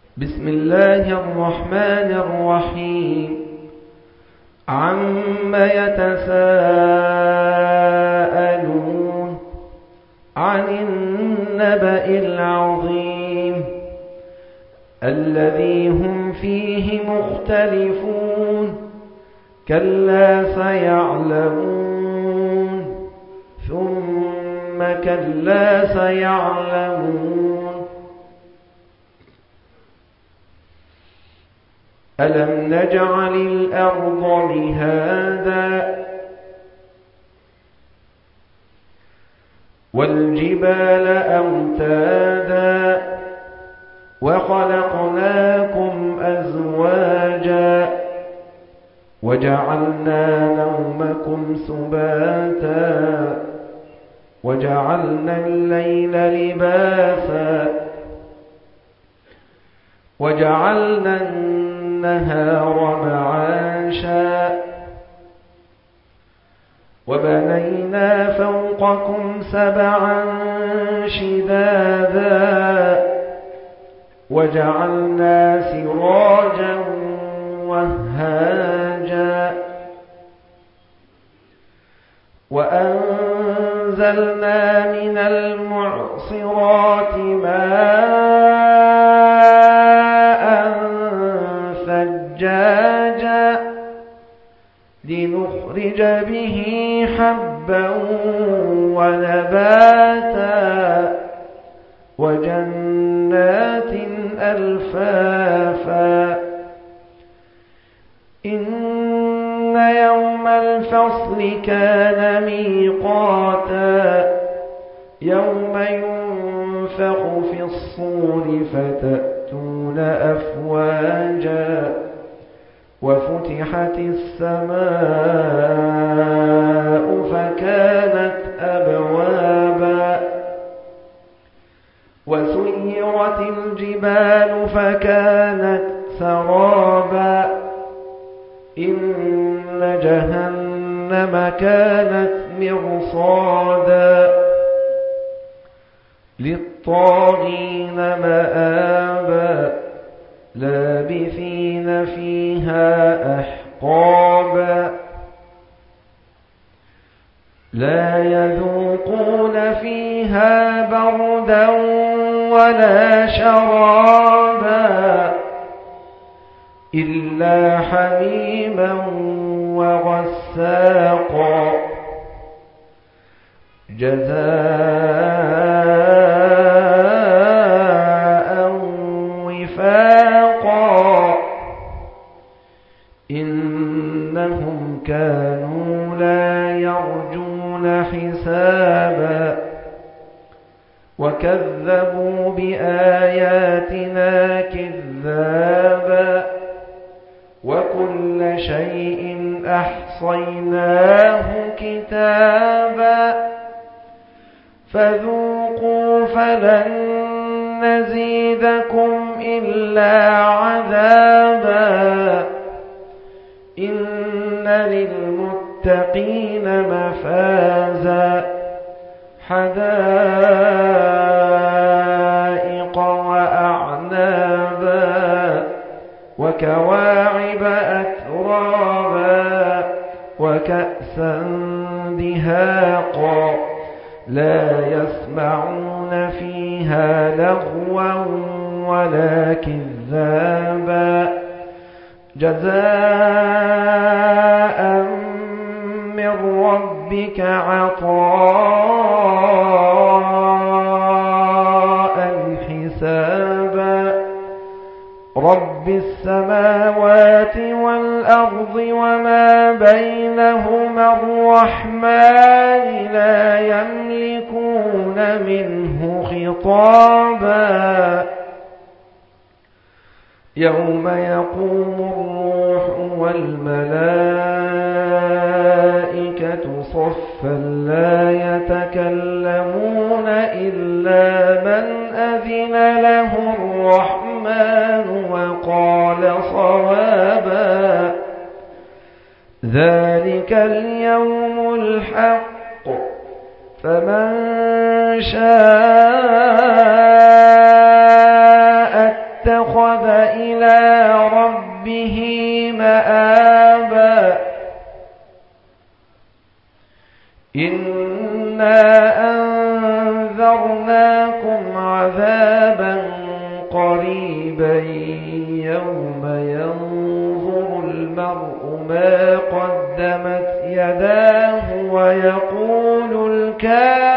بسم الله الرحمن الرحيم. عم يتساءلون عن النبأ العظيم الذي هم فيه مختلفون كلا سيعلمون ثم كلا سيعلمون. ألم نجعل الأرض مهادا والجبال أوتادا وخلقناكم أزواجا وجعلنا نومكم سباتا وجعلنا الليل لباسا وجعلنا النهار معاشا وبنينا فوقكم سبعا شدادا وجعلنا سراجا وهاجا وأنزلنا من المعصرات ماء ثجاجا لنخرج به حبا ونباتا وجنات ألفافا. إن يوم الفصل كان ميقاتا يوم ينفخ في الصور فتأتون أفواجا وفتحت السماء فكانت أبوابا وسيرت الجبال فكانت سرابا إن جهنم كانت مرصادا للطاغين مآبا لابثين فيها أحقابا لا يذوقون فيها بردا ولا شرابا إلا حميما وغساقا جزاء وفاقا إنهم كانوا لا يرجون حسابا وكذبوا بآياتنا كذابا وكل شيء أحصيناه كتابا فذوقوا فلن نزيدكم إلا عذابا إن للمتقين مفازا حدائق وأعنابا وكواعب أترابا وكأسا دهاقا لا يسمعون فيها لغوا ولا كذابا جزاء من ربك عطاء حسابا رب السماوات والأرض وما بينهما الرحمن لا يملكون منه خطابا يوم يقوم الروح والملائكة صفا لا يتكلمون إلا من أذن له الرحمن وقال صوابا ذلك اليوم الحق فمن شاء اتخذ إلى ربه مآبا إنا أنذرناكم عذابا قريبا يوم ينظر المرء ما قدمت يداه ويقول الكافر